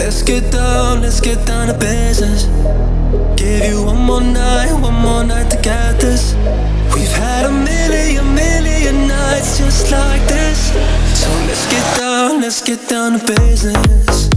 Let's get down to business. Give you one more night to get this. We've had a million nights just like this. So let's get down to business.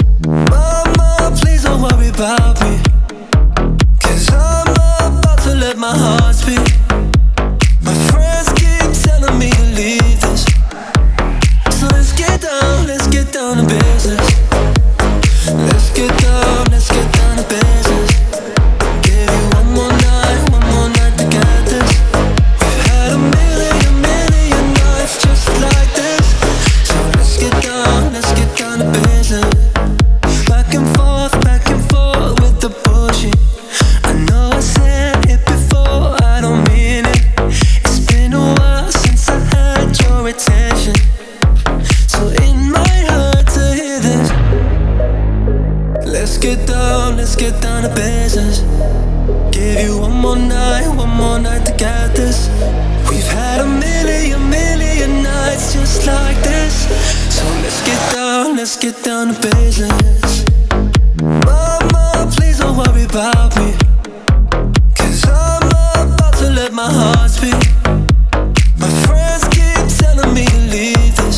Mama, please don't worry about me, 'cause I'm about to let my heart speak. My friends keep telling me to leave this. So let's get down to business. Let's get down to business. Give you one more night to get this. We've had a million nights just like this. So let's get down to business. Back and forth with the bullshit. I know I said it before, I don't mean it. It's been a while since I had your attention, so it might hurt to hear this. Let's get down to business. Give you one more night to get this. We've had a million nights just like this. So let's get down to business. Mama, please don't worry about me, 'cause I'm about to let my heart speak. My friends keep telling me to leave this.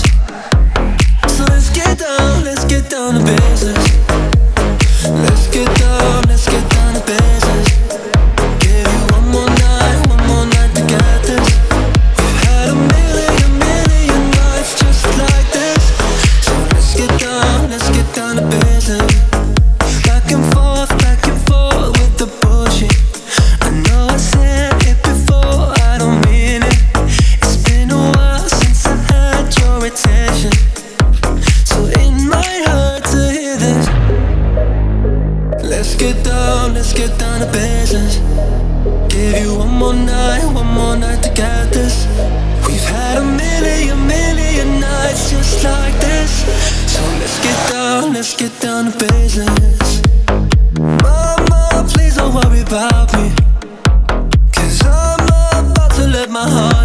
So let's get down to business. Let's get down to business. Give you one more night to get this. We've had a million nights just like this. So let's get down to business. Back and forth with the bullshit. I know I said it before, I don't mean it. It's been a while since I had your attention, so it might hurt to hear this. Let's get down to business. Give you one more night to get this. We've had a million nights just like this. So let's get down to business. Mama, please don't worry about me, 'cause I'm about to let my heart